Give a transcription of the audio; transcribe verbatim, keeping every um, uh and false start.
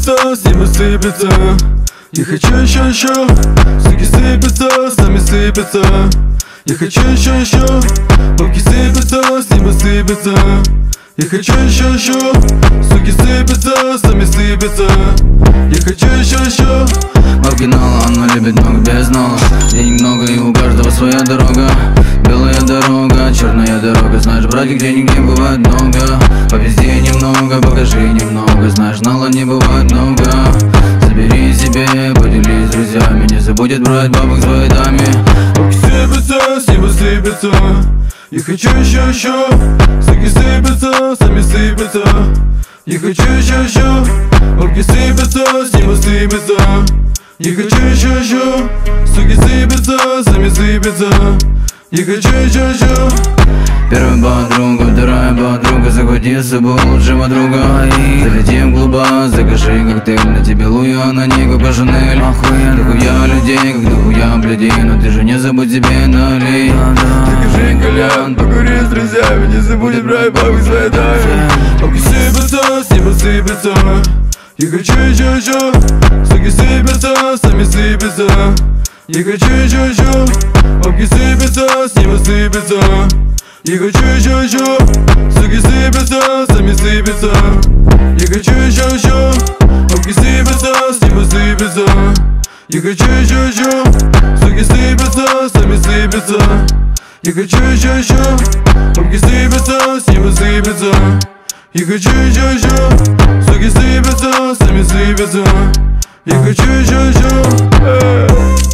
сыпется, с неба сыпется. Я хочу еще, еще. Суки сыпятся, сами сыпятся. Я хочу еще, еще. Бабки сыпятся, с неба сыпятся. Я хочу еще, еще. Суки сыпятся, сами сыпятся. Я хочу еще, еще. Бабки нала, она любит много без нала. Денег много и у каждого своя дорога. Белая дорога, черная дорога. Знаешь, братик, денег не бывает много. Повезди немного, покажи немного. Знаешь, нала не бывает много. Забери себе, поделись с друзьями. Не забудет брать бабок своей даме. Бабки сыпятся, с неба сыпятся. Я хочу еще, еще. Суки сыпятся, сами сыпятся. Я хочу еще, еще. Бабки сыпятся, с неба сыпятся. Я хочу еще, еще. Суки сыпятся, сами сыпятся. Я хочу еще, еще. Первая подруга, вторая подруга. Захвати с собой лучшего друга. Залетим в клуба, закажи коктейль. На тебе Луи, а на ней Коко Шанель. Дохуя людей, как дохуя блядей. Но ты же не забудь себе налей. Закажи кальян, покури с друзьями. Не забудь брать бабок своей даме. Бабки сыпятся, с неба сыпятся. Я хочу еще, еще. Суки сыпятся, сами сыпятся. Я хочу еще, еще. Бабки сыпятся, с неба сыпятся. Я хочу еще, еще. Суки сыпятся, сами сыпятся. Я хочу еще, еще. Бабки сыпятся, с неба сыпятся. Я хочу еще, еще. Суки сыпятся, сами сыпятся. Я хочу еще, еще. Бабки сыпятся, с неба сыпятся. Я хочу еще, еще. Суки сыпятся, сами сыпятся. Я хочу еще, еще.